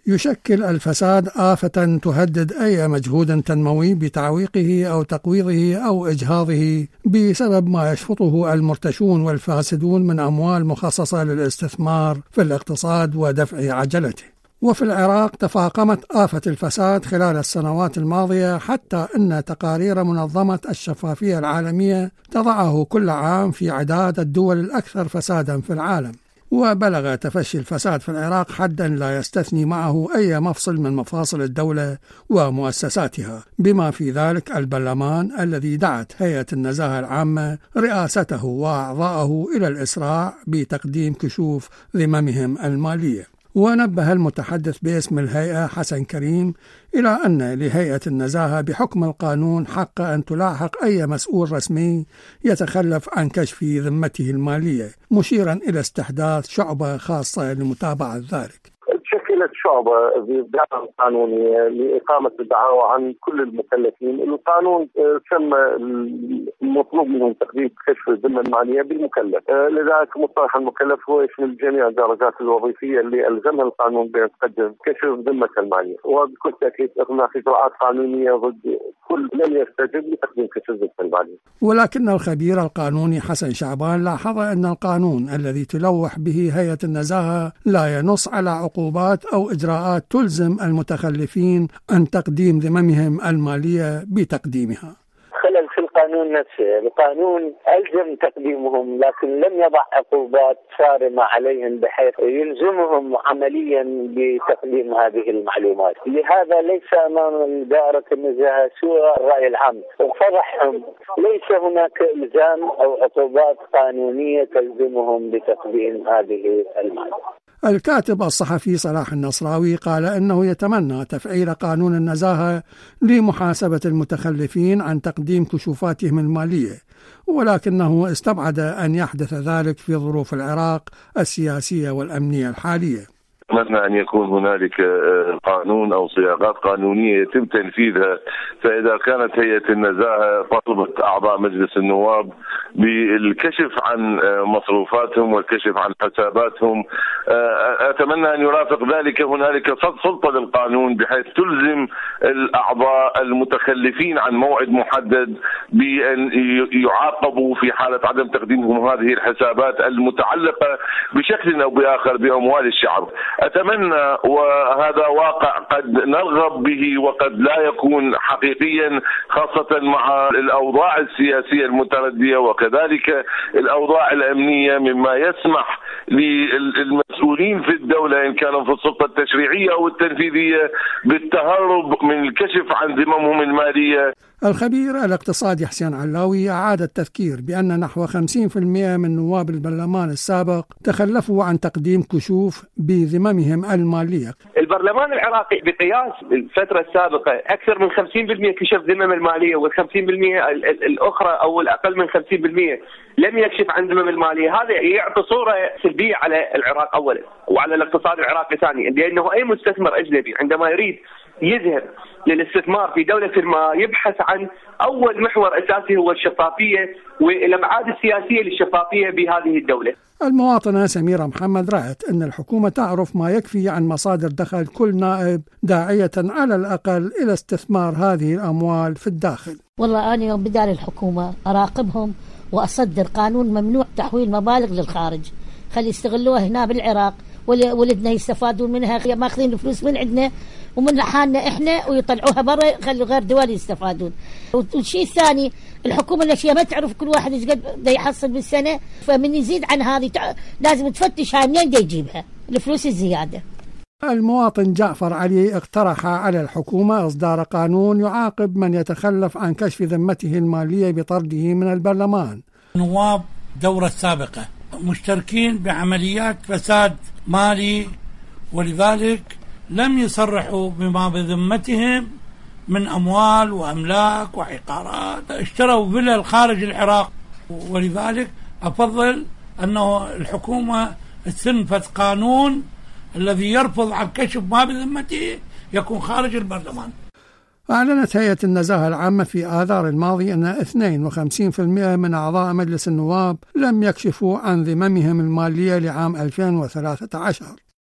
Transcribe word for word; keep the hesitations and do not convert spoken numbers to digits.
يشكل الفساد آفة تهدد أي مجهود تنموي بتعويقه أو تقويضه أو إجهاضه بسبب ما يشفطه المرتشون والفاسدون من أموال مخصصة للاستثمار في الاقتصاد ودفع عجلته. وفي العراق تفاقمت آفة الفساد خلال السنوات الماضية حتى أن تقارير منظمة الشفافية العالمية تضعه كل عام في عداد الدول الأكثر فسادا في العالم. وبلغ تفشي الفساد في العراق حدا لا يستثني معه أي مفصل من مفاصل الدولة ومؤسساتها، بما في ذلك البرلمان الذي دعت هيئة النزاهة العامة رئاسته وأعضاءه إلى الإسراع بتقديم كشوف ذممهم المالية. ونبه المتحدث باسم الهيئة حسن كريم إلى أن لهيئة النزاهة بحكم القانون حق أن تلاحق أي مسؤول رسمي يتخلف عن كشف ذمته المالية، مشيرا إلى استحداث شعبة خاصة لمتابعة ذلك. شكلت شعبة بالدعوة القانونية لإقامة الدعاوى عن كل المكلفين. القانون سمى المطلوب منهم تقديم كشف الذمة المالية بالمكلف، لذلك مصطلح المكلف هو يشمل جميع الدرجات الوظيفية اللي ألزمها القانون بأن تقدم كشف الذمة المالية، وبكل تأكيد هناك إجراءات قانونية ضد كل من يستجب لتقديم كشف الذمة المالية. ولكن الخبير القانوني حسن شعبان لاحظ أن القانون الذي تلوح به هيئة النزاهة لا ينص على عقوبات أو إجراءات تلزم المتخلفين عن تقديم ذممهم المالية بتقديمها. خلل في القانون نفسه، القانون ألزم تقديمهم لكن لم يضع عقوبات صارمة عليهم بحيث يلزمهم عمليا بتقديم هذه المعلومات. لهذا ليس أمام دائرة النزاهة سوى الرأي العام وفضحهم، ليس هناك إلزام أو عقوبات قانونية تلزمهم بتقديم هذه المعلومات. الكاتب الصحفي صلاح النصراوي قال إنه يتمنى تفعيل قانون النزاهة لمحاسبة المتخلفين عن تقديم كشوفاتهم المالية، ولكنه استبعد أن يحدث ذلك في ظروف العراق السياسية والأمنية الحالية. أتمنى أن يكون هنالك قانون أو صياغات قانونية يتم تنفيذها، فإذا كانت هيئة النزاهة طلبت أعضاء مجلس النواب بالكشف عن مصروفاتهم والكشف عن حساباتهم، أتمنى أن يرافق ذلك هنالك سلطة للقانون بحيث تلزم الأعضاء المتخلفين عن موعد محدد بأن يعاقبوا في حالة عدم تقديمهم هذه الحسابات المتعلقة بشكل أو بآخر بأموال الشعب. أتمنى، وهذا واقع قد نرغب به وقد لا يكون حقيقيا، خاصة مع الأوضاع السياسية المتردية وكذلك الأوضاع الأمنية، مما يسمح للمسؤولين في الدولة إن كانوا في السلطة التشريعية أو التنفيذية بالتهرب من الكشف عن ذممهم المالية. الخبير الاقتصادي حسين علاوي أعاد التذكير بأن نحو خمسين بالمئة من نواب البرلمان السابق تخلفوا عن تقديم كشوف بذممهم المالية. البرلمان العراقي بقياس الفترة السابقة أكثر من خمسين بالمئة كشف ذمم المالية، والخمسين بالمئة الأخرى أو الأقل من خمسين بالمئة لم يكشف عن ذمم المالية. هذا يعطي صورة سلبية على العراق أولا وعلى الاقتصاد العراقي ثانيا، لأنه أي مستثمر أجنبي عندما يريد يذهب للاستثمار في دولة ما يبحث عن أول محور أساسي هو الشفافية والأبعاد السياسية للشفافية بهذه الدولة. المواطنة سميرة محمد رأت أن الحكومة تعرف ما يكفي عن مصادر دخل كل نائب، داعية على الأقل إلى استثمار هذه الأموال في الداخل. والله أنا يوم بدار الحكومة أراقبهم وأصدر قانون ممنوع تحويل مبالغ للخارج، خلي يستغلوها هنا بالعراق، ولدنا يستفادون منها، ماخذين الفلوس من عندنا ومن حالنا احنا ويطلعوها برا، خلوا غير دول يستفادون. والشيء الثاني الحكومه الاشياء ما تعرف كل واحد ايش قد بده يحصل بالسنه، فمن يزيد عن هذه لازم تفتش هاي منين يجيبها الفلوس الزياده. المواطن جعفر علي اقترح على الحكومة إصدار قانون يعاقب من يتخلف عن كشف ذمته المالية بطرده من البرلمان. نواب الدورة السابقة مشتركين بعمليات فساد مالي، ولذلك لم يصرحوا بما بذمتهم من أموال وأملاك وعقارات، اشتروا فيلا خارج العراق. ولذلك أفضل أنه الحكومة تنفذ قانون الذي يرفض عن كشف ما بذمته يكون خارج البرلمان. أعلنت هيئة النزاهة العامة في آذار الماضي أن اثنين وخمسين بالمئة من أعضاء مجلس النواب لم يكشفوا عن ذممهم المالية لعام ألفين وثلاثة عشر.